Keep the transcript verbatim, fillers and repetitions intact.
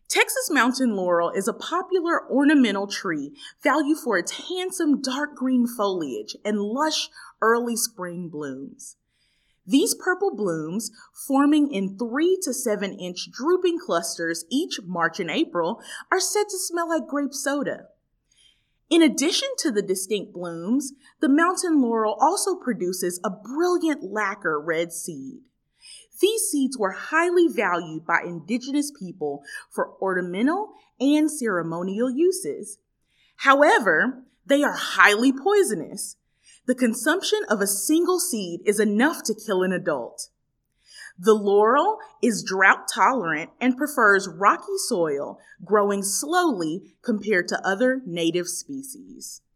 Texas mountain laurel is a popular ornamental tree valued for its handsome dark green foliage and lush early spring blooms. These purple blooms, forming in three to seven inch drooping clusters each March and April, are said to smell like grape soda. In addition to the distinct blooms, the mountain laurel also produces a brilliant lacquer red seed. These seeds were highly valued by indigenous people for ornamental and ceremonial uses. However, they are highly poisonous. The consumption of a single seed is enough to kill an adult. The laurel is drought tolerant and prefers rocky soil, growing slowly compared to other native species.